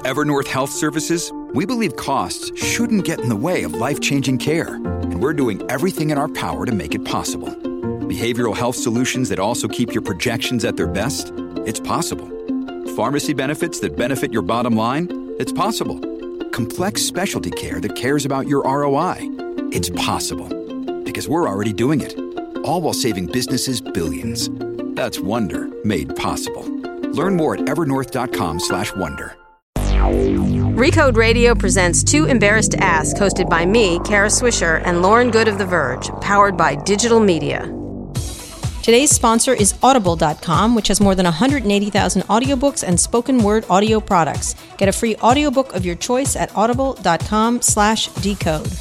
At Evernorth Health Services, we believe costs shouldn't get in the way of life-changing care, and we're doing everything in our power to make it possible. Behavioral health solutions that also keep your projections at their best? It's possible. Pharmacy benefits that benefit your bottom line? It's possible. Complex specialty care that cares about your ROI? It's possible. Because we're already doing it. All while saving businesses billions. That's Wonder made possible. Learn more at evernorth.com/wonder. Recode Radio presents Too Embarrassed to Ask, hosted by me, Kara Swisher, and Lauren Good of The Verge, powered by digital media. Today's sponsor is Audible.com, which has more than 180,000 audiobooks and spoken word audio products. Get a free audiobook of your choice at audible.com/decode.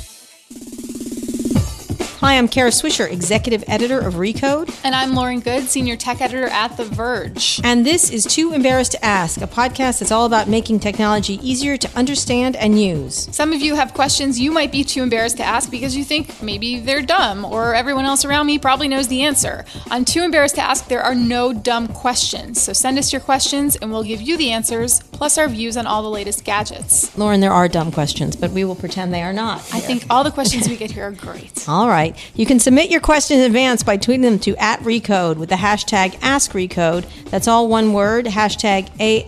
Hi, I'm Kara Swisher, Executive Editor of Recode. And I'm Lauren Good, Senior Tech Editor at The Verge. And this is Too Embarrassed to Ask, a podcast that's all about making technology easier to understand and use. Some of you have questions you might be too embarrassed to ask because you think maybe they're dumb or everyone else around me probably knows the answer. On Too Embarrassed to Ask, there are no dumb questions. So send us your questions and we'll give you the answers, plus our views on all the latest gadgets. Lauren, there are dumb questions, but we will pretend they are not. I think all the questions we get here are great. All right. You can submit your questions in advance by tweeting them to @Recode with the hashtag AskRecode. That's all one word, hashtag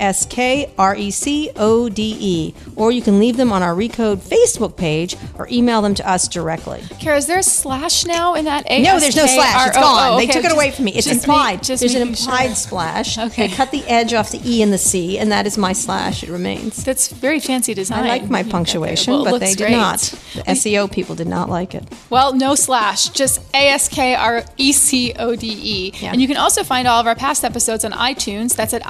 ASKRECODE. Or you can leave them on our Recode Facebook page or email them to us directly. Kara, is there a slash now in that ASK? No, there's no slash. It's gone. Okay. They took it away from me. It's implied. There's an implied sure. splash. Okay. They cut the edge off the E and the C, and that is my slash. It remains. That's very fancy design. I like my punctuation, well, but they did great. not. The SEO people did not like it. Well, no slash, just ASKRECODE. Yeah. And you can also find all of our past episodes on iTunes. That's at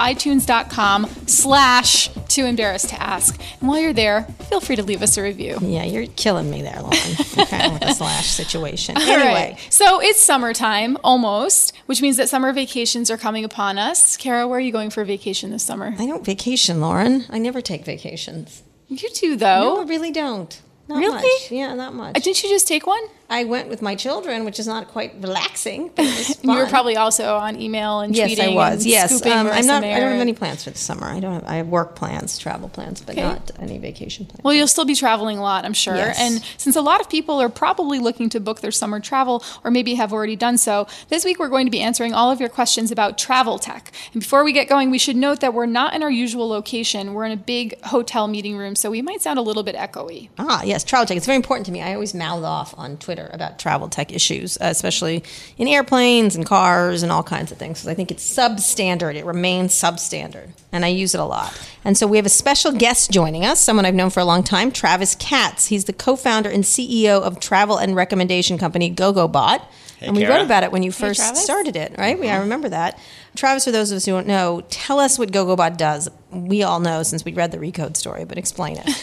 itunes.com/tooembarrassedtoask. And while you're there, feel free to leave us a review. Yeah, you're killing me there, Lauren. Okay, with the slash situation. All Anyway. right. So it's summertime, almost, which means that summer vacations are coming upon us. Kara, where are you going for a vacation this summer? I don't vacation, Lauren. I never take vacations. You do, though. No, I really don't. Not Really? much. Yeah, not much. Didn't you just take one? I went with my children, which is not quite relaxing, but it was fun. You were probably also on email and tweeting. Yes, I was. And Yes, scooping I don't air. have any plans for the summer. I have work plans, travel plans, but not any vacation plans. Well, you'll still be traveling a lot, I'm sure. Yes. And since a lot of people are probably looking to book their summer travel, or maybe have already done so, this week we're going to be answering all of your questions about travel tech. And before we get going, we should note that we're not in our usual location. We're in a big hotel meeting room, so we might sound a little bit echoey. Yes, travel tech. It's very important to me. I always mouth off on Twitter about travel tech issues, especially in airplanes and cars and all kinds of things. So I think it's substandard. It remains substandard, and I use it a lot. And so we have a special guest joining us, someone I've known for a long time, Travis Katz. He's the co-founder and CEO of travel and recommendation company GoGoBot. Hey, and we Kara. wrote about it when you first Travis. started it, right? I remember that. Travis, for those of us who don't know, tell us what GoGoBot does. We all know since we read the Recode story, but explain it.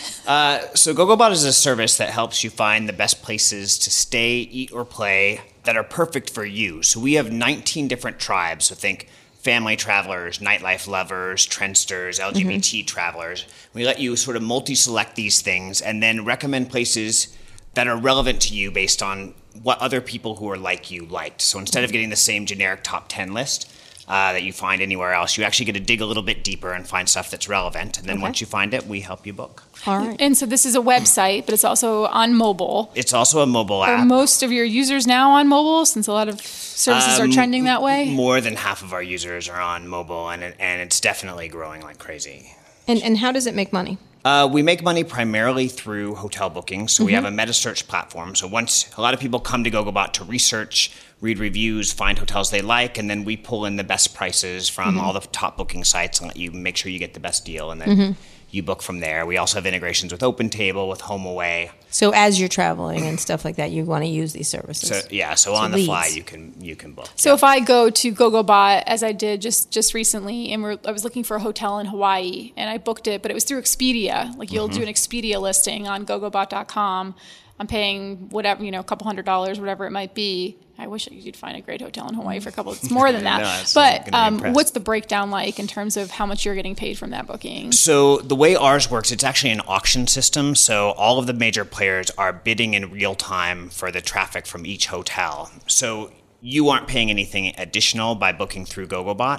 So GoGoBot is a service that helps you find the best places to stay, eat, or play that are perfect for you. So we have 19 different tribes. So think family travelers, nightlife lovers, trendsters, LGBT travelers. We let you sort of multi-select these things and then recommend places that are relevant to you based on what other people who are like you liked. So instead of getting the same generic top 10 list that you find anywhere else, you actually get to dig a little bit deeper and find stuff that's relevant. And then once you find it, we help you book. All right. And so this is a website, but it's also on mobile. It's also a mobile Are app. most of your users now on mobile, since a lot of services are trending that way? More than half of our users are on mobile, and it's definitely growing like crazy. And how does it make money? We make money primarily through hotel bookings. So we have a meta search platform. So once a lot of people come to GoGoBot to research, read reviews, find hotels they like, and then we pull in the best prices from all the top booking sites and let you make sure you get the best deal, and then you book from there. We also have integrations with OpenTable, with HomeAway. So as you're traveling and stuff like that, you want to use these services. So on the leads. fly you can book. So if I go to GoGoBot, as I did just recently, and I was looking for a hotel in Hawaii, and I booked it, but it was through Expedia. Like you'll do an Expedia listing on GoGoBot.com. I'm paying whatever, a couple $100, whatever it might be. I wish you could find a great hotel in Hawaii for a couple. It's more than that. No, it's but gonna be impressed. what's the breakdown like in terms of how much you're getting paid from that booking? So the way ours works, it's actually an auction system. So all of the major players are bidding in real time for the traffic from each hotel. So you aren't paying anything additional by booking through GoGoBot.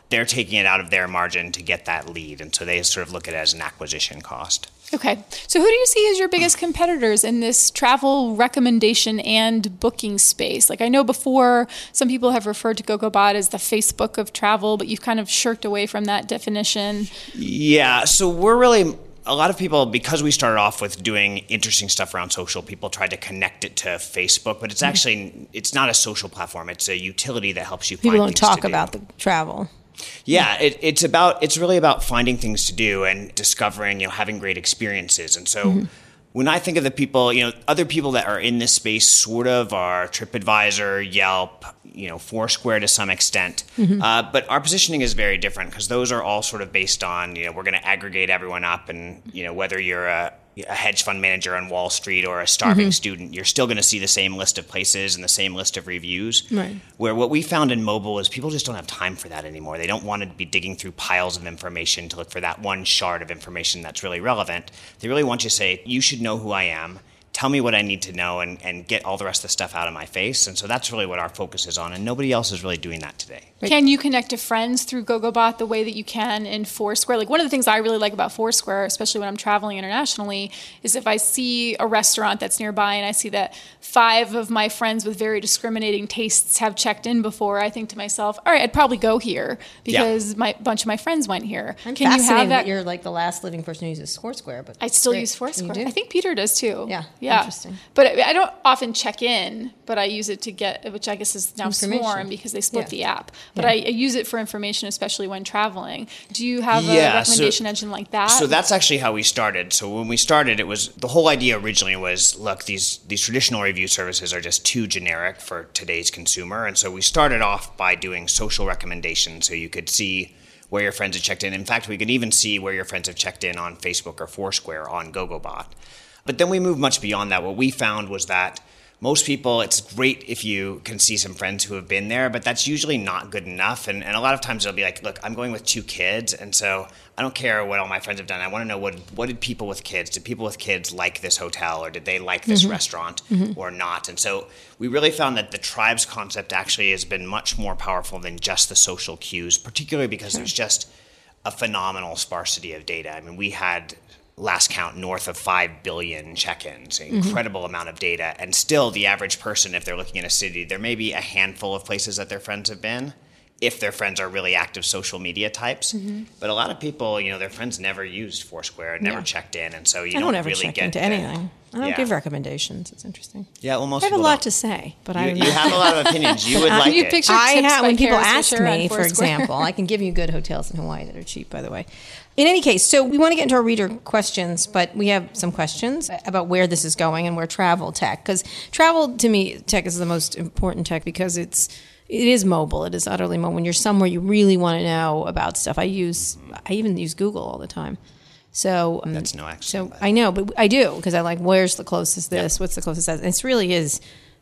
they're taking it out of their margin to get that lead. And so they sort of look at it as an acquisition cost. Okay. So who do you see as your biggest competitors in this travel recommendation and booking space? Like I know before some people have referred to GoGoBot as the Facebook of travel, but you've kind of shirked away from that definition. Yeah. So we're really, a lot of people, because we started off with doing interesting stuff around social, people tried to connect it to Facebook, but it's actually, it's not a social platform. It's a utility that helps you find People don't things talk to do. about the travel. Yeah, it's really about finding things to do and discovering, having great experiences. And so when I think of the people, other people that are in this space sort of are TripAdvisor, Yelp, Foursquare to some extent. But our positioning is very different because those are all sort of based on, we're going to aggregate everyone up and, whether you're a hedge fund manager on Wall Street or a starving student, you're still going to see the same list of places and the same list of reviews. Right. Where what we found in mobile is people just don't have time for that anymore. They don't want to be digging through piles of information to look for that one shard of information that's really relevant. They really want you to say, you should know who I am. Tell me what I need to know and get all the rest of the stuff out of my face. And so that's really what our focus is on. And nobody else is really doing that today. Can you connect to friends through GoGoBot the way that you can in Foursquare? Like one of the things I really like about Foursquare, especially when I'm traveling internationally, is if I see a restaurant that's nearby and I see that 5 of my friends with very discriminating tastes have checked in before, I think to myself, all right, I'd probably go here because a bunch of my friends went here. I'm Can you fascinated have that you're like the last living person who uses Foursquare. But I still great. use Foursquare. You do? I think Peter does too. Yeah. Interesting. But I don't often check in, but I use it to get, which I guess is now Information. Swarm because they split Yeah. the app. But Yeah. I use it for information, especially when traveling. Do you have a Yeah, recommendation engine like that? So that's actually how we started. So when we started, it was the whole idea originally was, look, these traditional review services are just too generic for today's consumer. And so we started off by doing social recommendations so you could see where your friends have checked in. In fact, we could even see where your friends have checked in on Facebook or Foursquare on GoGoBot. But then we moved much beyond that. What we found was that most people, it's great if you can see some friends who have been there, but that's usually not good enough. And a lot of times they'll be like, look, I'm going with 2 kids, and so I don't care what all my friends have done. I want to know what did people with kids, did people with kids like this hotel, or did they like this restaurant or not? And so we really found that the tribes concept actually has been much more powerful than just the social cues, particularly because there's just a phenomenal sparsity of data. I mean, we had last count north of 5 billion check-ins, an incredible amount of data. And still the average person, if they're looking at a city, there may be a handful of places that their friends have been, if their friends are really active social media types. But a lot of people, their friends never used Foursquare, never checked in. And so you don't ever really check get into the- anything. I don't Yeah. give recommendations. It's interesting. Yeah, well, most I have a people lot don't. to say, but You have a lot of opinions. You would like you it. picture I tips have, by when people Kara ask Swisher on me, for Foursquare. example, I can give you good hotels in Hawaii that are cheap, by the way. In any case, so we want to get into our reader questions, but we have some questions about where this is going and where travel tech, because travel to me, tech is the most important tech because it is mobile. It is utterly mobile. When you're somewhere you really want to know about stuff. I even use Google all the time. So That's no accident. So I know, but I do because I like where's the closest this, what's the closest that. And it really is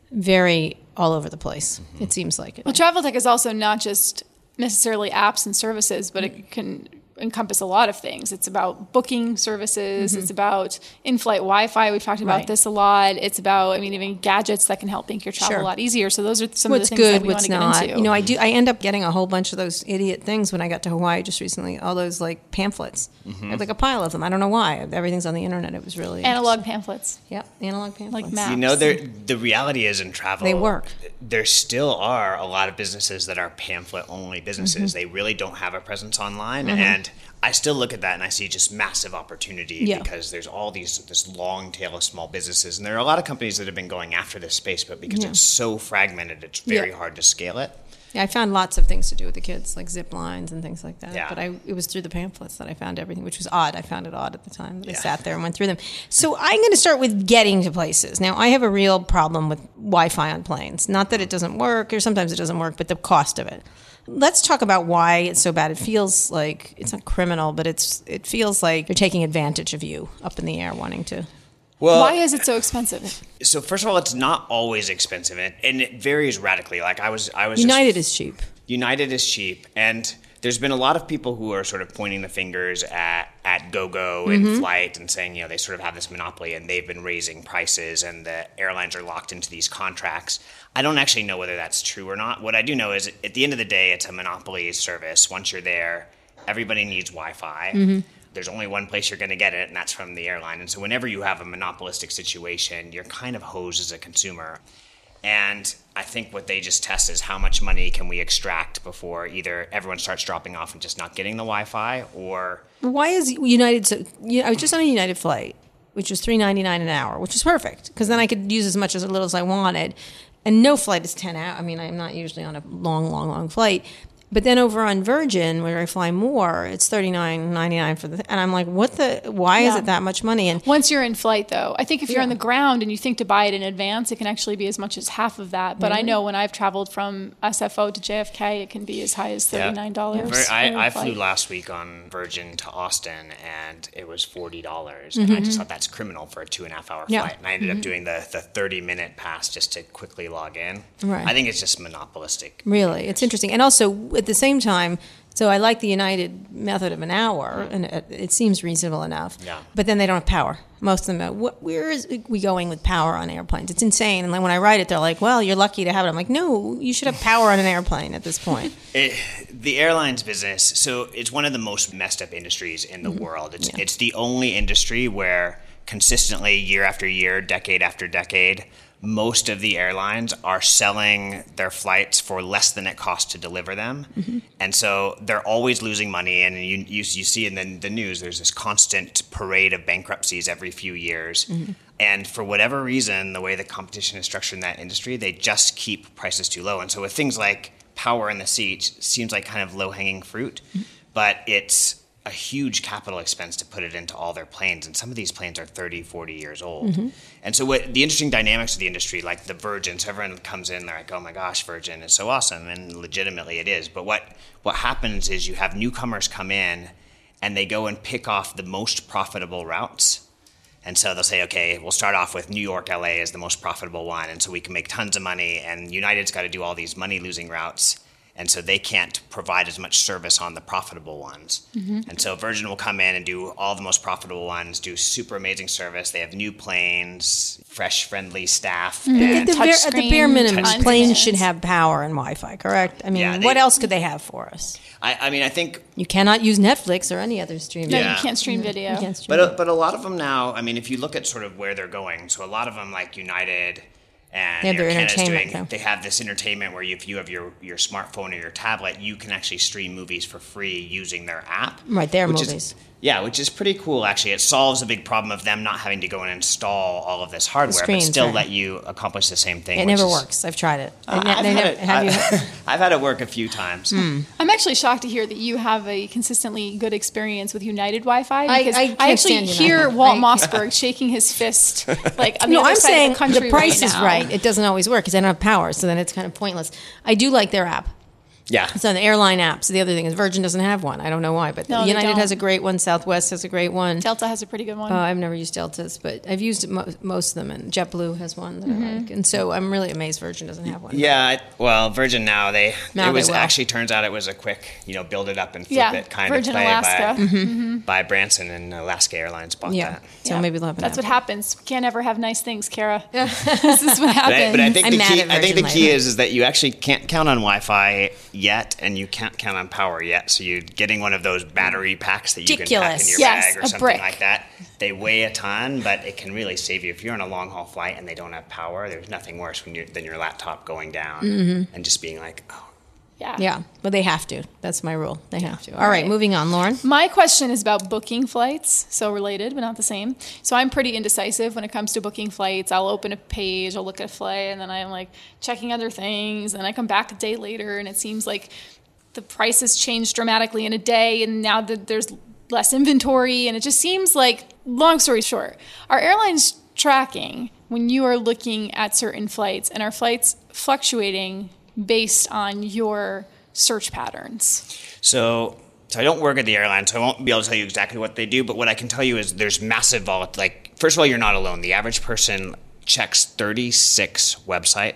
very all over the place. It seems like it. Well, travel tech is also not just necessarily apps and services, but it can encompass a lot of things. It's about booking services. It's about in-flight Wi-Fi. We've talked about Right. this a lot. It's about, even gadgets that can help make your travel Sure. a lot easier. So those are some What's of the things good, that we want what's to get not. into. I end up getting a whole bunch of those idiot things when I got to Hawaii just recently. All those like pamphlets. I had like a pile of them. I don't know why. Everything's on the internet. It was really Analog pamphlets. Yep, analog pamphlets. Like maps. The reality is in travel, They work. There still are a lot of businesses that are pamphlet-only businesses. They really don't have a presence online, and I still look at that and I see just massive opportunity because there's all this long tail of small businesses, and there are a lot of companies that have been going after this space, but because it's so fragmented, it's very hard to scale it. Yeah, I found lots of things to do with the kids, like zip lines and things like that. Yeah. But it was through the pamphlets that I found everything, which was odd. I found it odd at the time that I sat there and went through them. So I'm going to start with getting to places. Now, I have a real problem with Wi-Fi on planes. Not that it doesn't work, or sometimes it doesn't work, but the cost of it. Let's talk about why it's so bad. It feels like, it's not criminal, but it feels like they're taking advantage of you up in the air wanting to. Well, Why is it so expensive? So first of all, it's not always expensive, and it varies radically. Like I was United is cheap. United is cheap, and there's been a lot of people who are sort of pointing the fingers at GoGo and Flight and saying, they sort of have this monopoly and they've been raising prices and the airlines are locked into these contracts. I don't actually know whether that's true or not. What I do know is at the end of the day, it's a monopoly service. Once you're there, everybody needs Wi-Fi. There's only one place you're going to get it, and that's from the airline. And so whenever you have a monopolistic situation, you're kind of hosed as a consumer. And I think what they just test is how much money can we extract before either everyone starts dropping off and just not getting the Wi-Fi, or... Why is United so... I was just on a United flight, which was $3.99 an hour, which is perfect, because then I could use as much as little as I wanted. And no flight is 10 hours. I mean, I'm not usually on a long flight. But then over on Virgin, where I fly more, it's $39.99 for and I'm like, why is it that much money? And once you're in flight, though, I think if you're on the ground and you think to buy it in advance, it can actually be as much as half of that. But I know when I've traveled from SFO to JFK, it can be as high as $39. I flew last week on Virgin to Austin, and it was $40. And I just thought that's criminal for a 2.5-hour flight. And I ended up doing the 30-minute pass just to quickly log in. Right. I think it's just monopolistic. Really, it's interesting. And also, at the same time, so I like the United method of an hour, and it seems reasonable enough. Yeah. But then they don't have power. Most of them, where is we going with power on airplanes? It's insane. And then when I write it, they're like, well, you're lucky to have it. I'm like, no, you should have power on an airplane at this point. The airlines business, so it's one of the most messed up industries in the world. It's the only industry where consistently, year after year, decade after decade, most of the airlines are selling their flights for less than it costs to deliver them. And so they're always losing money. And you see in the news, there's this constant parade of bankruptcies every few years. And for whatever reason, the way the competition is structured in that industry, they just keep prices too low. And so with things like power in the seat, seems like kind of low-hanging fruit, but it's a huge capital expense to put it into all their planes. And some of these planes are 30, 40 years old. And so what the interesting dynamics of the industry, like the Virgin, so everyone comes in, they're like, oh my gosh, Virgin is so awesome. And legitimately it is. But what happens is you have newcomers come in and they go and pick off the most profitable routes. And so they'll say, okay, we'll start off with New York, LA is the most profitable one. And so we can make tons of money. And United's got to do all these money-losing routes. And so they can't provide as much service on the profitable ones. And so Virgin will come in and do all the most profitable ones, do super amazing service. They have new planes, fresh, friendly staff. At the bare minimum, Touch planes screens. should have power and Wi-Fi, correct? I mean, what else could they have for us? I think... You cannot use Netflix or any other streaming. No, you can't stream video. You can't stream But a lot of them now, I mean, if you look at sort of where they're going, so a lot of them like United... And They have their Air Canada's entertainment, they have this entertainment where if you have your smartphone or your tablet, you can actually stream movies for free using their app. Right, their which movies. Which is pretty cool, actually. It solves a big problem of them not having to go and install all of this hardware, screens, but still right. let you accomplish the same thing. It never works. I've tried it. I've had it work a few times. I'm actually shocked to hear that you have a consistently good experience with United Wi-Fi, because I can't actually stand hear United. Walt Mossberg shaking his fist like on the No, other I'm side saying of the country the price right is now. right. It doesn't always work because they don't have power, so then it's kind of pointless. I do like their app. Yeah. It's on the airline app. So the other thing is Virgin doesn't have one. I don't know why, but No, they United don't. has a great one. Southwest has a great one. Delta has a pretty good one. I've never used Deltas, but I've used most of them, and JetBlue has one that I like. And so I'm really amazed Virgin doesn't have one. Yeah, well, Virgin now it will. actually turns out it was a quick, build it up and flip it kind Virgin of play Alaska. by Branson, and Alaska Airlines bought Yeah. that. So maybe they'll have an That's app. what happens. We can't ever have nice things, Kara. This is what happens. But I think I'm the mad key. at I think Virgin the key lately. is that you actually can't count on Wi-Fi yet, and you can't count on power yet. So you're getting one of those battery packs that you can pack in Ridiculous. your Yes, bag or a something brick. like that. They weigh a ton, but it can really save you. If you're on a long haul flight and they don't have power, there's nothing worse than your laptop going down and just being like, oh. Yeah, but they have to. That's my rule. They have to. All right, moving on, Lauren. My question is about booking flights. So related, but not the same. So I'm pretty indecisive when it comes to booking flights. I'll open a page, I'll look at a flight, and then I'm like checking other things. And I come back a day later, and it seems like the price has changed dramatically in a day. And now that there's less inventory, and it just seems like, long story short, are airlines tracking when you are looking at certain flights, and are flights fluctuating based on your search patterns? So I don't work at the airline, so I won't be able to tell you exactly what they do. But what I can tell you is there's massive volatility. Like, first of all, you're not alone. The average person checks 36 websites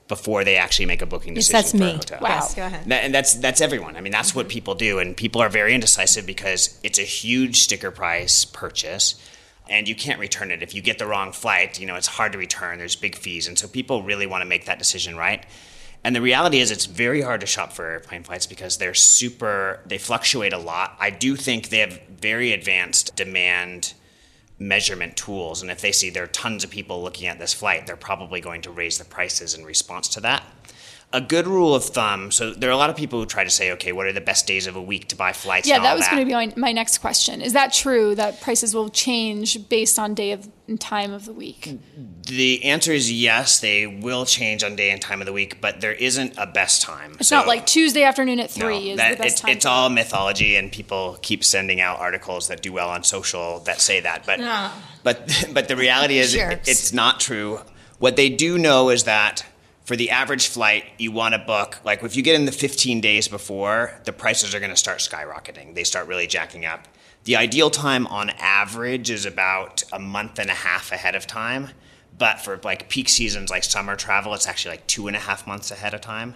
before they actually make a booking Yes, decision that's for me. a hotel. Wow. Yes, go ahead. And that's everyone. I mean, that's what people do. And people are very indecisive because it's a huge sticker price purchase. And you can't return it. If you get the wrong flight, it's hard to return. There's big fees. And so people really want to make that decision right. And the reality is it's very hard to shop for airplane flights because they fluctuate a lot. I do think they have very advanced demand measurement tools. And if they see there are tons of people looking at this flight, they're probably going to raise the prices in response to that. A good rule of thumb, so there are a lot of people who try to say, okay, what are the best days of a week to buy flights? Yeah, that was going to be my next question. Is that true that prices will change based on day and time of the week? The answer is yes, they will change on day and time of the week, but there isn't a best time. It's not like Tuesday afternoon at 3 is the best time. It's all mythology, and people keep sending out articles that do well on social that say that. But the reality is it's not true. What they do know is that for the average flight, you want to book, like if you get in the 15 days before, the prices are going to start skyrocketing. They start really jacking up. The ideal time on average is about a month and a half ahead of time. But for like peak seasons like summer travel, it's actually like 2.5 months ahead of time.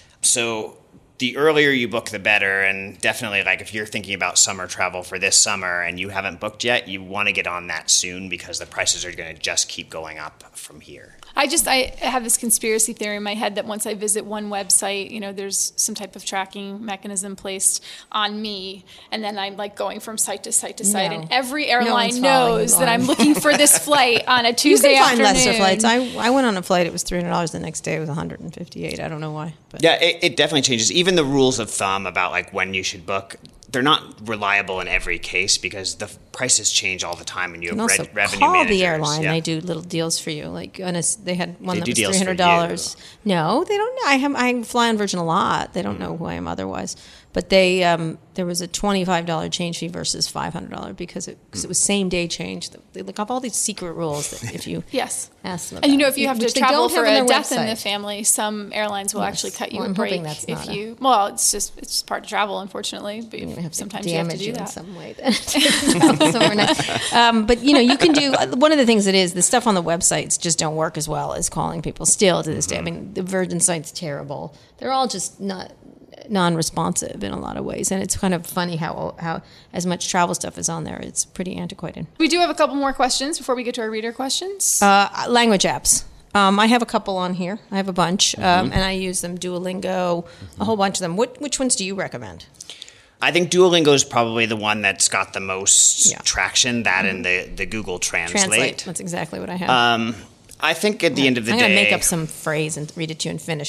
So the earlier you book, the better. And definitely, like if you're thinking about summer travel for this summer and you haven't booked yet, you want to get on that soon because the prices are going to just keep going up from here. I have this conspiracy theory in my head that once I visit one website, there's some type of tracking mechanism placed on me, and then I'm like going from site to site to site, and every airline knows that I'm looking for this flight on a Tuesday afternoon. You can find lesser flights. I went on a flight, it was $300. The next day it was $158. I don't know why. But. Yeah, it definitely changes. Even the rules of thumb about like when you should book, they're not reliable in every case because the prices change all the time, and you have revenue call managers. The airline; they do little deals for you. Like they had one that was $300. No, they don't. I fly on Virgin a lot. They don't know who I am otherwise. But there was a $25 change fee versus $500 because it was same day change. They look up all these secret rules that if you yes ask them about. And if you have to travel for a death website. In the family, some airlines will actually cut you a break if you. Well, it's just part of travel, unfortunately. But sometimes you have to do that in some way. Somewhere nice. But you can do one of the things that is the stuff on the websites just don't work as well as calling people still to this day. I mean, the Virgin site's terrible. They're all just not non-responsive in a lot of ways, and it's kind of funny how as much travel stuff is on there, it's pretty antiquated. We do have a couple more questions before we get to our reader questions. Language apps. I have a couple on here. I have a bunch, and I use them. Duolingo, a whole bunch of them. Which ones do you recommend? I think Duolingo is probably the one that's got the most traction. That and the Google Translate. That's exactly what I have. I think at the end of the day... I'm going to make up some phrase and read it to you in Finnish.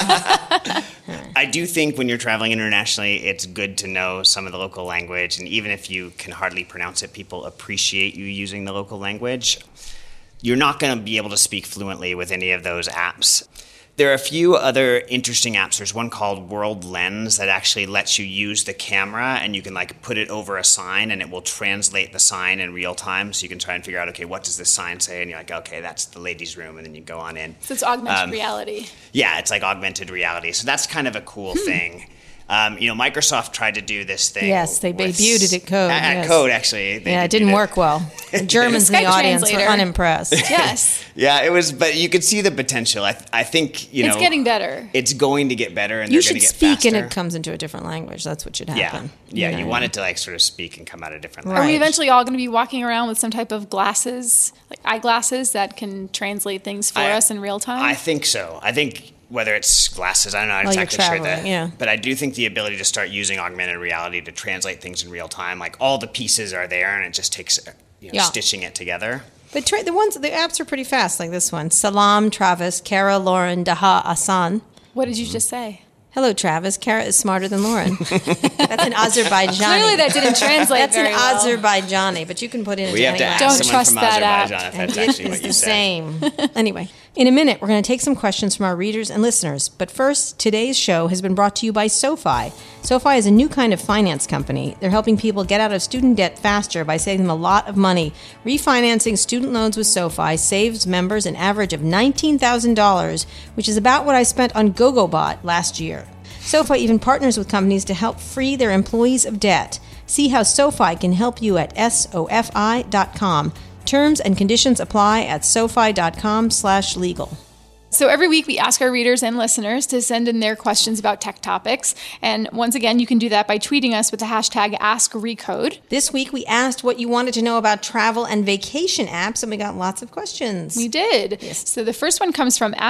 I do think when you're traveling internationally, it's good to know some of the local language. And even if you can hardly pronounce it, people appreciate you using the local language. You're not going to be able to speak fluently with any of those apps. There are a few other interesting apps. There's one called World Lens that actually lets you use the camera, and you can like put it over a sign and it will translate the sign in real time. So you can try and figure out, okay, what does this sign say? And you're like, okay, that's the ladies' room. And then you go on in. So it's augmented reality. Yeah, it's like augmented reality. So that's kind of a cool thing. Microsoft tried to do this thing. Yes, they debuted it at Code. At Code, actually. It didn't work well. The Germans in the audience were unimpressed. Yes. Yeah, it was, but you could see the potential. I think, it's getting better. It's going to get better, and you they're going to get faster. You should speak, and it comes into a different language. That's what should happen. Yeah, you want it to like sort of speak and come out a different language. Are we eventually all going to be walking around with some type of glasses, like eyeglasses, that can translate things for us in real time? I think so. I think... Whether it's glasses, I'm not exactly sure that. But I do think the ability to start using augmented reality to translate things in real time, like all the pieces are there, and it just takes stitching it together. But the apps are pretty fast, like this one. Salam, Travis, Kara, Lauren, Daha, Asan. What did you just say? Hello, Travis. Kara is smarter than Lauren. That's an Azerbaijani. Clearly that didn't translate That's very well. That's an Azerbaijani, but you can put it into any language. Don't trust that app. If that's actually what you said. Same. Anyway, in a minute, we're going to take some questions from our readers and listeners. But first, today's show has been brought to you by SoFi. SoFi is a new kind of finance company. They're helping people get out of student debt faster by saving them a lot of money. Refinancing student loans with SoFi saves members an average of $19,000, which is about what I spent on GoGoBot last year. SoFi even partners with companies to help free their employees of debt. See how SoFi can help you at SoFi.com. Terms and conditions apply at SoFi.com/legal. So every week we ask our readers and listeners to send in their questions about tech topics. And once again, you can do that by tweeting us with the hashtag AskRecode. This week we asked what you wanted to know about travel and vacation apps, and we got lots of questions. We did. Yes. So the first one comes from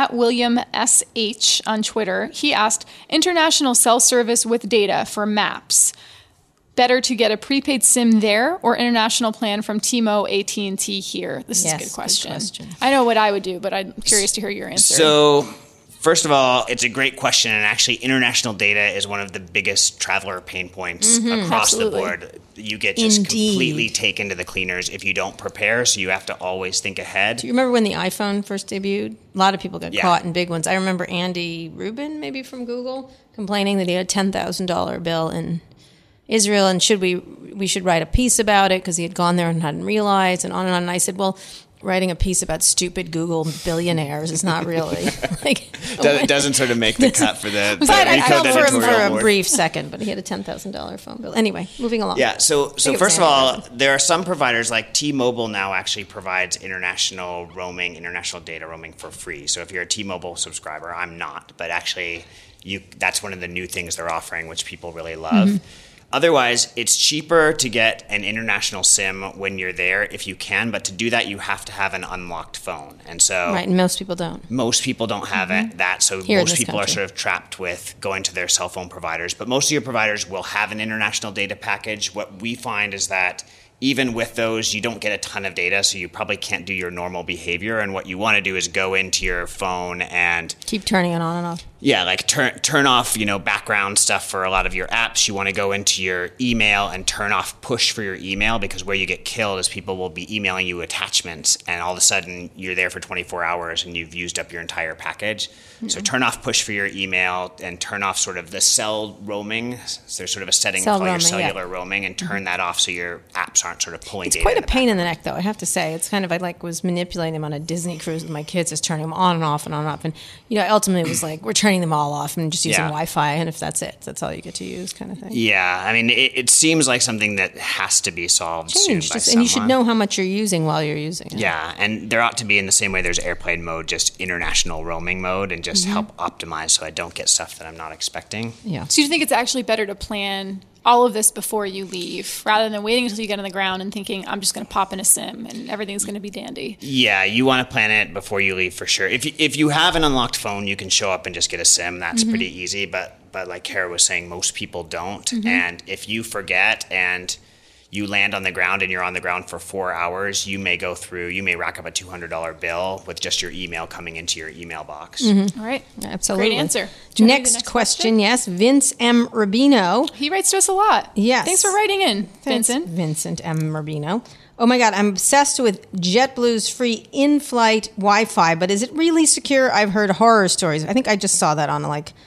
@WilliamSH on Twitter. He asked, international cell service with data for maps. Better to get a prepaid SIM there or international plan from T-Mo, AT&T here? This is a good question. I know what I would do, but I'm curious to hear your answer. So, first of all, it's a great question, and actually international data is one of the biggest traveler pain points across the board. You get just completely taken to the cleaners if you don't prepare, so you have to always think ahead. Do you remember when the iPhone first debuted? A lot of people got caught in big ones. I remember Andy Rubin, maybe from Google, complaining that he had a $10,000 bill in Israel, and we should write a piece about it because he had gone there and hadn't realized, and on and on. And I said, well, writing a piece about stupid Google billionaires is not really like doesn't sort of make the cut for the I felt for him for a board. brief second, but he had a $10,000 phone bill. Anyway, moving along. Yeah, so first of all, there are some providers like T-Mobile now actually provides international roaming, international data roaming for free. So if you're a T-Mobile subscriber, I'm not, but actually that's one of the new things they're offering, which people really love. Otherwise, it's cheaper to get an international SIM when you're there if you can, but to do that, you have to have an unlocked phone. And so right, and most people don't. Most people don't have that, so most people are sort of trapped with going to their cell phone providers. But most of your providers will have an international data package. What we find is that even with those, you don't get a ton of data, so you probably can't do your normal behavior. And what you want to do is go into your phone and keep turning it on and off. Yeah, like turn off, background stuff for a lot of your apps. You want to go into your email and turn off push for your email, because where you get killed is people will be emailing you attachments, and all of a sudden you're there for 24 hours and you've used up your entire package. So turn off push for your email and turn off sort of the cell roaming. So there's sort of a setting called your cellular roaming, and turn that off so your apps aren't sort of pulling data. It's quite a pain in the neck, though, I have to say. It's kind of, I was manipulating them on a Disney cruise with my kids, just turning them on and off and on and off. And, ultimately it was like, we're turning them all off and just using Wi-Fi, and if that's it, that's all you get to use, kind of thing. Yeah, I mean, it seems like something that has to be solved soon by someone. And you should know how much you're using while you're using it. Yeah, and there ought to be, in the same way there's airplane mode, just international roaming mode, and just help optimize so I don't get stuff that I'm not expecting. Yeah. So you think it's actually better to plan all of this before you leave, rather than waiting until you get on the ground and thinking, I'm just going to pop in a SIM and everything's going to be dandy? Yeah, you want to plan it before you leave for sure. If you have an unlocked phone, you can show up and just get a SIM. That's pretty easy, but like Kara was saying, most people don't. And if you forget and you land on the ground and you're on the ground for 4 hours, you may rack up a $200 bill with just your email coming into your email box. All right. Absolutely. Great answer. Next question, yes. Vince M. Rubino. He writes to us a lot. Yes. Thanks for writing in, Vincent. Vincent M. Rubino. Oh my God, I'm obsessed with JetBlue's free in-flight Wi-Fi, but is it really secure? I've heard horror stories. I think I just saw that on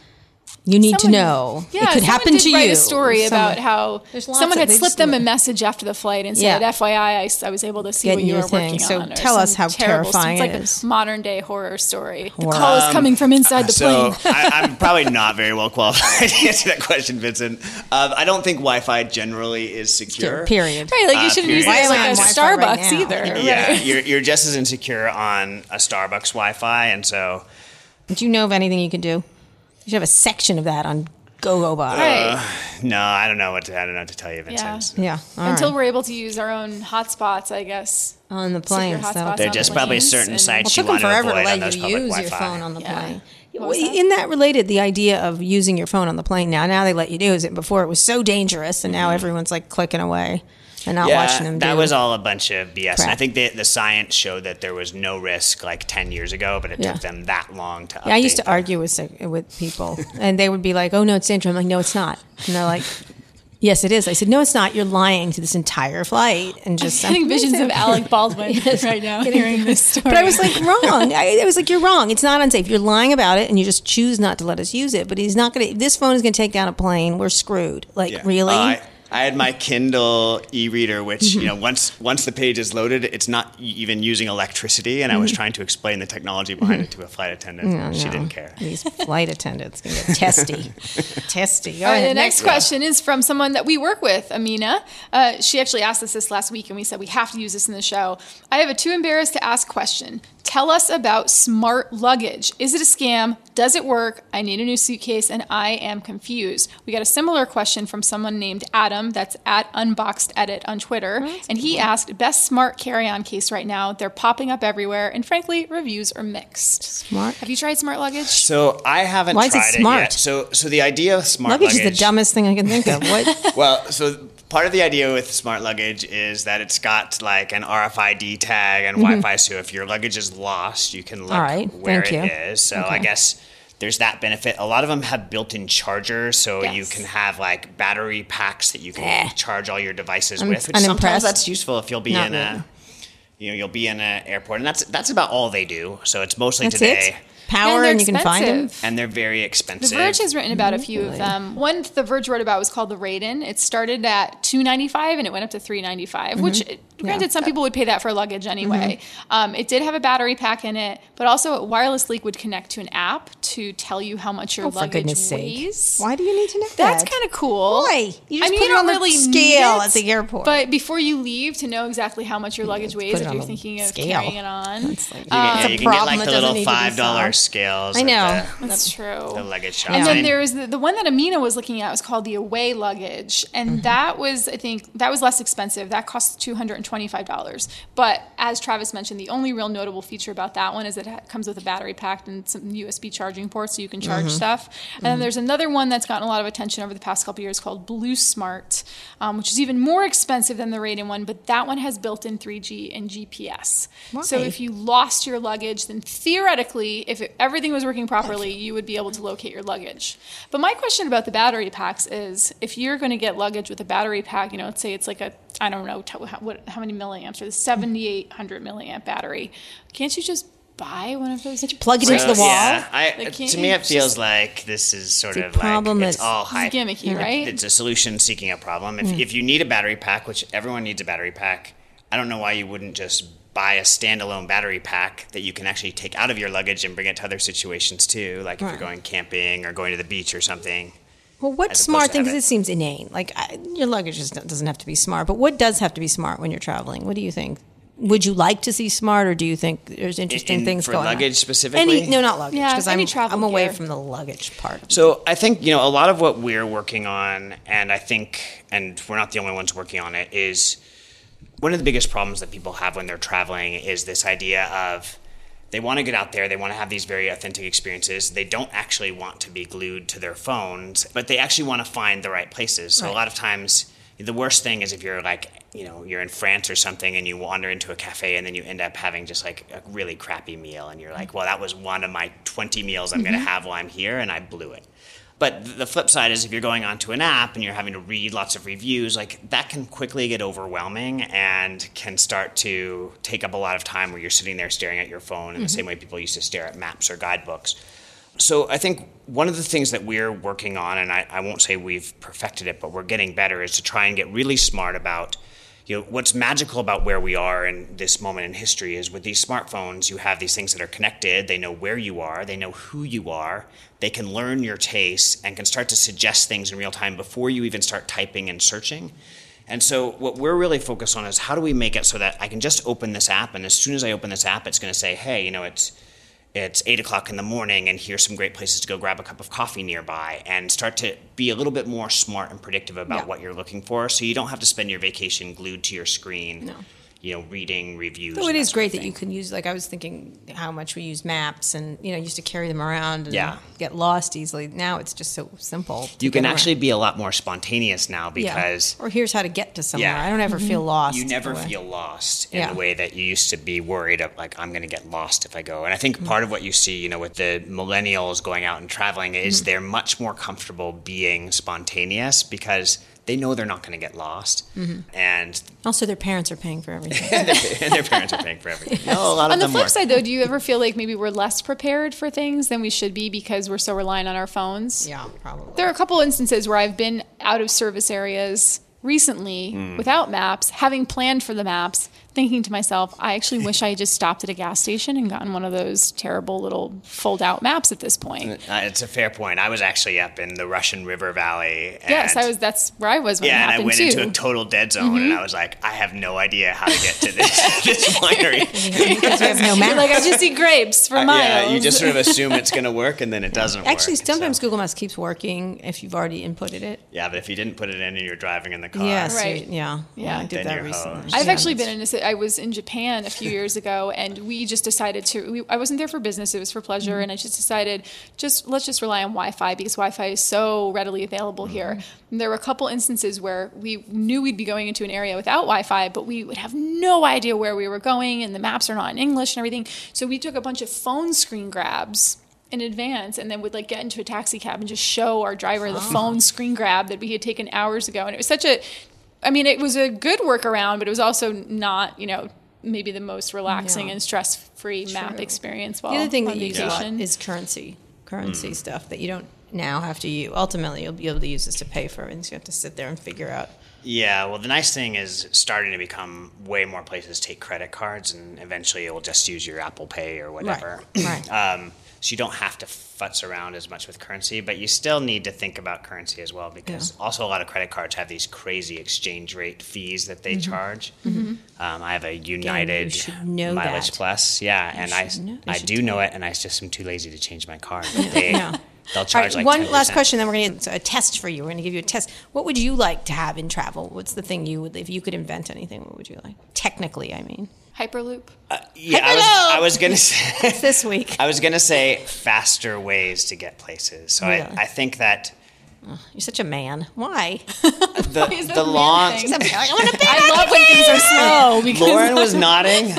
you need to know. Yeah, it could happen to you. Write a story about how someone had slipped them a message after the flight and said, "FYI, I was able to see what you were working on." So tell us how terrifying it is. It's like a modern day horror story. The call is coming from inside the plane. So I'm probably not very well qualified to answer that question, Vincent. I don't think Wi-Fi generally is secure. Period. Right, like you shouldn't use it like a Starbucks either. Yeah, you're just as insecure on a Starbucks Wi-Fi, and so. Do you know of anything you can do? You should have a section of that on GoGoBot. Right. No, I don't know what to tell you, Vincent. Yeah. Until we're able to use our own hotspots, I guess. On the planes. There are just probably certain sites you want to avoid on those public Wi-Fi. It took them forever to let you use your phone on the plane. In that related, the idea of using your phone on the plane, now they let you use it. Before it was so dangerous, and now everyone's like clicking away and not watching them do that was all a bunch of BS. Crap. And I think the science showed that there was no risk like 10 years ago, but it took them that long to update. I used to argue with people, and they would be like, oh, no, it's dangerous. I'm like, no, it's not. And they're like, yes, it is. I said, no, it's not. You're lying to this entire flight. And just I'm getting visions of Alec Baldwin right now hearing this story. But I was like, wrong. I was like, you're wrong. It's not unsafe. You're lying about it, and you just choose not to let us use it. But he's not going to. This phone is going to take down a plane. We're screwed. Like, really? I had my Kindle e-reader, which, once the page is loaded, it's not even using electricity. And I was trying to explain the technology behind it to a flight attendant. She didn't care. These flight attendants can get testy. Testy. All right, the next question is from someone that we work with, Amina. She actually asked us this last week, and we said we have to use this in the show. I have a too embarrassed to ask question. Tell us about smart luggage. Is it a scam? Does it work? I need a new suitcase and I am confused. We got a similar question from someone named Adam, that's at Unboxed Edit on Twitter. And he asked, best smart carry-on case right now. They're popping up everywhere. And frankly, reviews are mixed. Smart? Have you tried smart luggage? So I haven't Why is tried it smart? yet. So the idea of smart Luggage luggage is the dumbest thing I can think of. What? Well, so part of the idea with smart luggage is that it's got like an RFID tag and Wi-Fi. So if your luggage is lost, you can look where it is. So I guess there's that benefit. A lot of them have built-in chargers, so you can have like battery packs that you can charge all your devices with. Which sometimes that's useful if you'll be you'll be in an airport, and that's about all they do. So it's mostly today. Power and you can find them. And they're very expensive. The Verge has written about a few of them. One The Verge wrote about was called the Raiden. It started at $295 and it went up to $395, which granted some people would pay that for luggage anyway. It did have a battery pack in it, but also it wirelessly would connect to an app to tell you how much your luggage weighs. Why do you need to know that? That's kind of cool. Why? You just put it on the scale at the airport. But before you leave, to know exactly how much your luggage weighs if you're thinking of carrying it on. That's like, you can get like the little $5 scales. I know. That's true. The luggage shop. And then there was the one that Amina was looking at was called the Away luggage. And that was, I think, that was less expensive. That cost $225. But as Travis mentioned, the only real notable feature about that one is that it comes with a battery pack and some USB charging ports so you can charge stuff. And then there's another one that's gotten a lot of attention over the past couple of years called Blue Smart, which is even more expensive than the Raiden one, but that one has built-in 3G and GPS. Why? So if you lost your luggage, then theoretically, if everything was working properly, you would be able to locate your luggage. But my question about the battery packs is, if you're going to get luggage with a battery pack, let's say it's like a, I don't know how many milliamps, or the 7,800 milliamp battery, can't you just buy one of those? Can't you plug it into the wall? Yeah, to me it feels like this is sort of like it's all hype. It's gimmicky, right? It's a solution seeking a problem. If you need a battery pack, which everyone needs a battery pack, I don't know why you wouldn't just buy a standalone battery pack that you can actually take out of your luggage and bring it to other situations too, like if you're going camping or going to the beach or something. Well, what smart thing, because it seems inane. Like, your luggage just doesn't have to be smart, but what does have to be smart when you're traveling? What do you think? Would you like to see smart, or do you think there's interesting things going on? For luggage specifically? No, not luggage, because I'm away from the luggage part. So I think, a lot of what we're working on, and we're not the only ones working on it, is one of the biggest problems that people have when they're traveling is this idea of they want to get out there, they want to have these very authentic experiences. They don't actually want to be glued to their phones, but they actually want to find the right places. So a lot of times, the worst thing is if you're like, you're in France or something and you wander into a cafe and then you end up having just like a really crappy meal and you're like, well, that was one of my 20 meals I'm going to have while I'm here and I blew it. But the flip side is if you're going onto an app and you're having to read lots of reviews, like that can quickly get overwhelming and can start to take up a lot of time where you're sitting there staring at your phone in the same way people used to stare at maps or guidebooks. So I think one of the things that we're working on, and I won't say we've perfected it, but we're getting better, is to try and get really smart about what's magical about where we are in this moment in history is with these smartphones, you have these things that are connected. They know where you are. They know who you are. They can learn your tastes and can start to suggest things in real time before you even start typing and searching. And so what we're really focused on is how do we make it so that I can just open this app, and as soon as I open this app, it's going to say, hey, it's 8 o'clock in the morning and here's some great places to go grab a cup of coffee nearby, and start to be a little bit more smart and predictive about what you're looking for, so you don't have to spend your vacation glued to your screen, reading reviews. So it is great that you can use, like I was thinking how much we use maps and, used to carry them around and get lost easily. Now it's just so simple. You can actually be a lot more spontaneous now because... Or here's how to get to somewhere. I don't ever feel lost. You never feel lost in the way that you used to be worried of, like, I'm going to get lost if I go. And I think part of what you see, with the millennials going out and traveling is they're much more comfortable being spontaneous because they know they're not going to get lost. And also their parents are paying for everything. and their parents are paying for everything. No, a lot on of the them flip work. side, though, do you ever feel like maybe we're less prepared for things than we should be because we're so reliant on our phones? Yeah, probably. There are a couple instances where I've been out of service areas recently without maps, having planned for the maps, thinking to myself, I actually wish I had just stopped at a gas station and gotten one of those terrible little fold-out maps at this point. It's a fair point. I was actually up in the Russian River Valley. And Yes, that's where I was when it happened, and I went too. into a total dead zone, and I was like, I have no idea how to get to this winery. Because we have no map. Like, I just see grapes for miles. Yeah, you just sort of assume it's going to work, and then it doesn't Actually, work. sometimes So- Google Maps keeps working if you've already inputted it. Yeah, but if you didn't put it in and you're driving in the car. Yes. Right. Yeah. I did Then that you're recently. hosed. I've Yeah. actually been I was in Japan a few years ago, and we just decided I wasn't there for business, it was for pleasure, and I just decided, let's just rely on Wi-Fi, because Wi-Fi is so readily available here. And there were a couple instances where we knew we'd be going into an area without Wi-Fi, but we would have no idea where we were going, and the maps are not in English and everything. So we took a bunch of phone screen grabs in advance, and then would like get into a taxi cab and just show our driver the phone screen grab that we had taken hours ago. And it was it was a good workaround, but it was also not, maybe the most relaxing and stress-free map experience while The other thing on that you use a lot vacation. is currency stuff that you don't now have to use. Ultimately, you'll be able to use this to pay for it, and so you have to sit there and figure out. Yeah, well, the nice thing is starting to become way more places take credit cards, and eventually it will just use your Apple Pay or whatever. Right. So you don't have to futz around as much with currency, but you still need to think about currency as well, because also a lot of credit cards have these crazy exchange rate fees that they charge. I have a United should know Mileage that. Plus, and I should do know it, and I just am too lazy to change my card. But they'll All charge right, like one 10%. last question, then we're going to get a test for you. We're going to give you a test. What would you like to have in travel? What's the thing you would, if you could invent anything, what would you like? Technically, I mean. Hyperloop. I was gonna say It's this week. I was gonna say faster ways to get places. So Really? I think that You're such a man. Why? the long I want to pay. I love when things are slow because Lauren was nodding.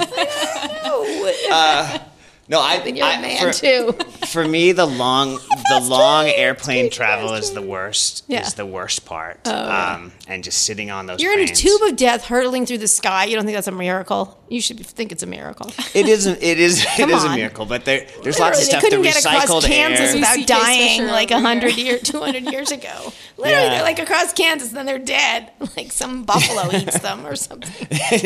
No, You're a man too. For me, the long airplane travel is the worst. Yeah. Is the worst part. And just sitting on those. You're in a planes. tube of death hurtling through the sky. You don't think that's a miracle? You should think it's a miracle. It is a on. miracle, but there's lots of Literally, stuff. they couldn't The get across recycled Kansas air. without CK dying Fisher like over 200 years ago. Literally, Yeah. they're like across Kansas, then they're dead. Like some buffalo eats them or something.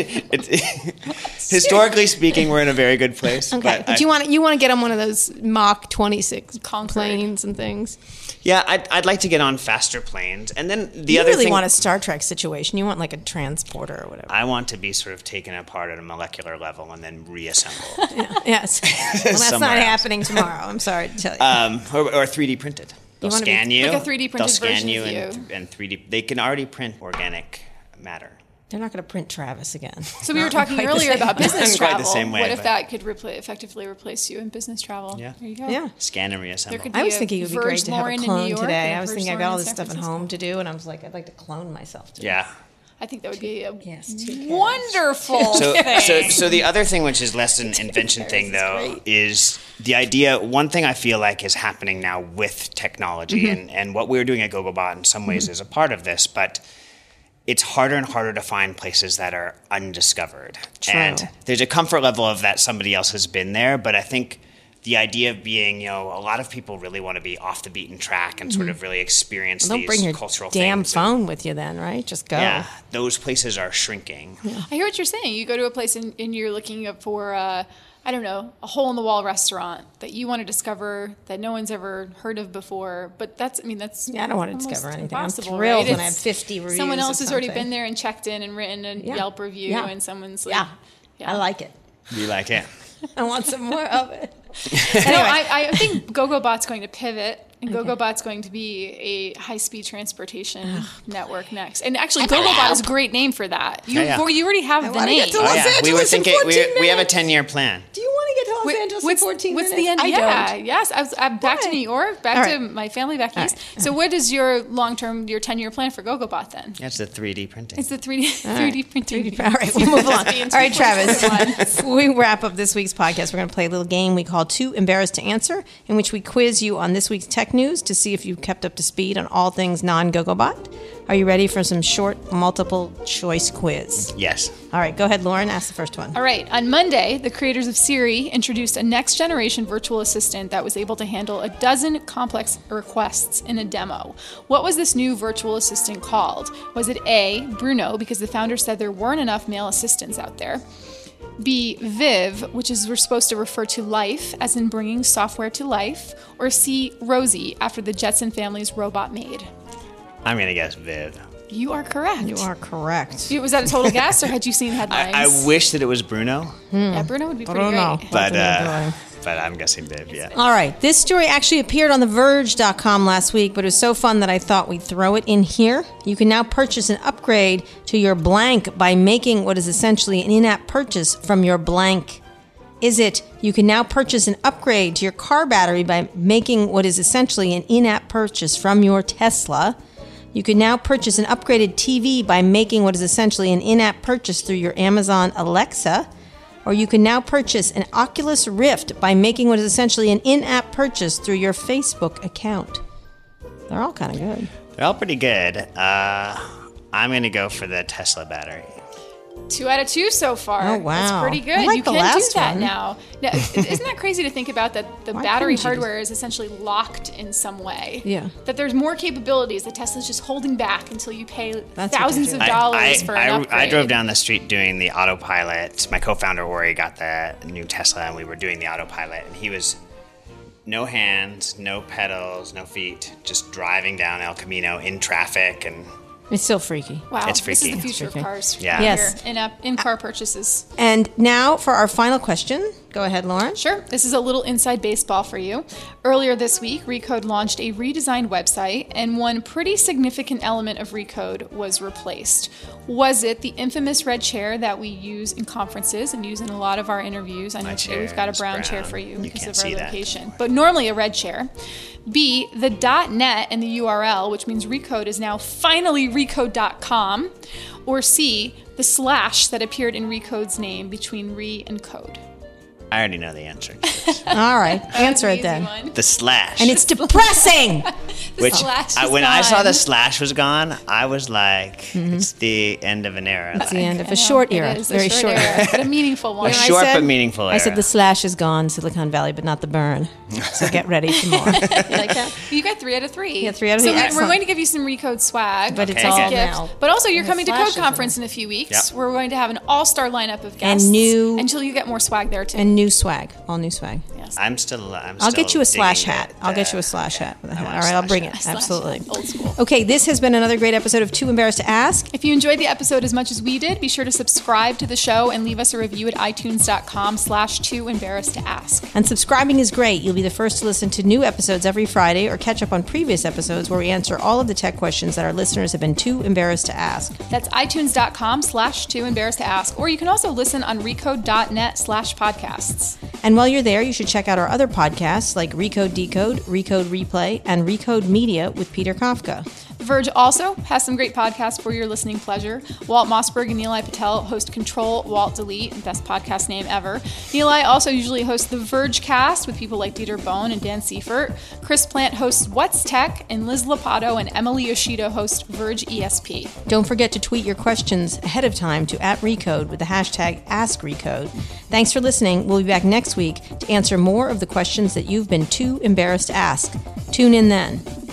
Historically speaking, we're in a very good place. Okay, but you want to get on one of those Mach 26 Concorde. planes and things. Yeah, I'd like to get on faster planes, and then the You other really thing. want a Star Trek situation. You want like a transporter or whatever. I want to be sort of taken apart at a molecular level and then reassembled, Yes. Well, that's Somewhere not else. happening tomorrow. I'm sorry to tell you. or 3D printed. They'll wanna be- scan you. Like a 3D printed They'll scan version you of and 3D. They can already print organic matter. They're not going to print Travis again. So we were Not talking quite the earlier same. about business Not quite the travel. same way, What if but- that could effectively replace you in business travel? Yeah. There you go. Yeah. Scan and There reassemble. could I was be a thinking it would be Verge great to have Lauren a in New clone York today. and a I was Verge thinking I got Lauren all in this San stuff at Francisco. home to do, and I was like, I'd like to clone myself. Today. Yeah. I think that would be a Yes. 2 cats. wonderful So thing. the other thing, which is less an invention thing, though, is the idea. One thing I feel like is happening now with technology, and what we're doing at Gogobot in some ways is a part of this, but it's harder and harder to find places that are undiscovered. True. And there's a comfort level of that somebody else has been there, but I think the idea of being, a lot of people really want to be off the beaten track and sort of really experience Don't these bring your cultural damn things. phone with you then, right? Just go. Yeah, those places are shrinking. I hear what you're saying. You go to a place and you're looking up for, I don't know, a hole-in-the-wall restaurant that you want to discover that no one's ever heard of before. But that's Yeah, I don't want to almost discover anything. I'm impossible, thrilled right? when I have It's- 50 reviews. Someone else of has already something. been there and checked in and written a Yeah. Yelp review, Yeah. and someone's like, Yeah. I like it. You like it? I want some more of it. No, Anyway. I think GoGoBot's going to pivot, and GoGoBot's going to be a high-speed transportation network next. And actually, GoGoBot is a great name for that. You Yeah. you already have the wanna name. get to Los we were Angeles in thinking 14 we have a minutes. 10-year plan. Do you want to get to Los Angeles in 14 what's minutes? the end? I Yeah, don't. yes. I'm back to Why? New York, back All to right. my family back All east. right. So, what is your long-term, your 10-year plan for GoGoBot then? That's the 3D printing. It's the 3D printing. All right, we'll move on. All right, Travis. Before we wrap up this week's podcast, we're going to play a little game we call Too Embarrassed to Answer, in which we quiz you on this week's tech news to see if you kept up to speed on all things non-GoGoBot. Are you ready for some short multiple choice quiz? Yes. All right, go ahead, Lauren. Ask the first one. All right. On Monday, the creators of Siri introduced a next-generation virtual assistant that was able to handle a dozen complex requests in a demo. What was this new virtual assistant called? Was it A, Bruno, because the founder said there weren't enough male assistants out there? B, Viv, which is we're supposed to refer to life, as in bringing software to life? Or C, Rosie, after the Jetson family's robot maid? I'm going to guess Viv. You are correct. You are correct. Was that a total guess, or had you seen headlines? I wish that it was Bruno, Yeah, Bruno would be pretty Bruno. great. but That's but I'm guessing Viv, yeah. All right. This story actually appeared on TheVerge.com last week, but it was so fun that I thought we'd throw it in here. You can now purchase an upgrade to your blank by making what is essentially an in-app purchase from your blank. You can now purchase an upgrade to your car battery by making what is essentially an in-app purchase from your Tesla. You can now purchase an upgraded TV by making what is essentially an in-app purchase through your Amazon Alexa. Or you can now purchase an Oculus Rift by making what is essentially an in-app purchase through your Facebook account. They're all kind of good. They're all pretty good. I'm going to go for the Tesla battery. 2 out of 2 so far. Oh, wow. That's pretty good. I like You the can do last that one. now. Isn't that crazy to think about that the Why battery couldn't you just- hardware is essentially locked in some way? Yeah. That there's more capabilities that Tesla's just holding back until you pay That's what thousands they're of doing. dollars for an upgrade. I drove down the street doing the autopilot. My co-founder Ori got the new Tesla, and we were doing the autopilot, and he was no hands, no pedals, no feet, just driving down El Camino in traffic, and It's still freaky. Wow, It's this is freaky. the future Freaky. of cars. Yeah. Right Yes. here, in-car purchases. And now for our final question. Go ahead, Lauren. Sure. This is a little inside baseball for you. Earlier this week, Recode launched a redesigned website, and one pretty significant element of Recode was replaced. Was it the infamous red chair that we use in conferences and use in a lot of our interviews? I know today chair we've got a is brown chair brown. for you You because can't of our see that. location, but normally a red chair. B, the .net in the URL, which means Recode is now finally recode.com. Or C, the slash that appeared in Recode's name between re and code. I already know the answer to this. All right. Answer it Easy then. one. The slash. And it's depressing. Which slash is when I saw gone. the slash was gone, I was like, it's the end of an era. It's the end of I a know, short it era. is, a Very short short era, era. but a meaningful one. A short but meaningful I said era. the slash is gone, Silicon Valley, but not the burn. So get ready for more. You like that? You got 3 out of 3. Yeah, 3 out of so 3. We're Excellent. going to give you some Recode swag, But it's Okay, all good. now. But also, you're And the coming to Slash Code is in Conference in a few weeks. Yep. We're going to have an all-star lineup of guests. And new- Until you get more swag there, too. And new swag. All new swag. Yes. I'm still. I'll get you a slash digging hat. it, I'll get you a slash hat with a I hat. want All a right, I'll slash bring hat. it. Slash Absolutely. hat. Old school. Okay, this has been another great episode of Too Embarrassed to Ask. If you enjoyed the episode as much as we did, be sure to subscribe to the show and leave us a review at itunes.com/tooembarrassedtoask. And subscribing is great. You'll be the first to listen to new episodes every Friday or catch up on previous episodes where we answer all of the tech questions that our listeners have been too embarrassed to ask. That's itunes.com/tooembarrassedtoask. Or you can also listen on recode.net/podcasts. And while you're there, you should check out our other podcasts like Recode Decode, Recode Replay, and Recode Media with Peter Kafka. The Verge also has some great podcasts for your listening pleasure. Walt Mossberg and Nilay Patel host Control, Walt, Delete, best podcast name ever. Nilay also usually hosts the Verge Cast with people like Dieter Bohn and Dan Seifert. Chris Plant hosts What's Tech, and Liz Lopato and Emily Yoshida host Verge ESP. Don't forget to tweet your questions ahead of time to @Recode with the hashtag AskRecode. Thanks for listening. We'll be back next week to answer more of the questions that you've been too embarrassed to ask. Tune in then.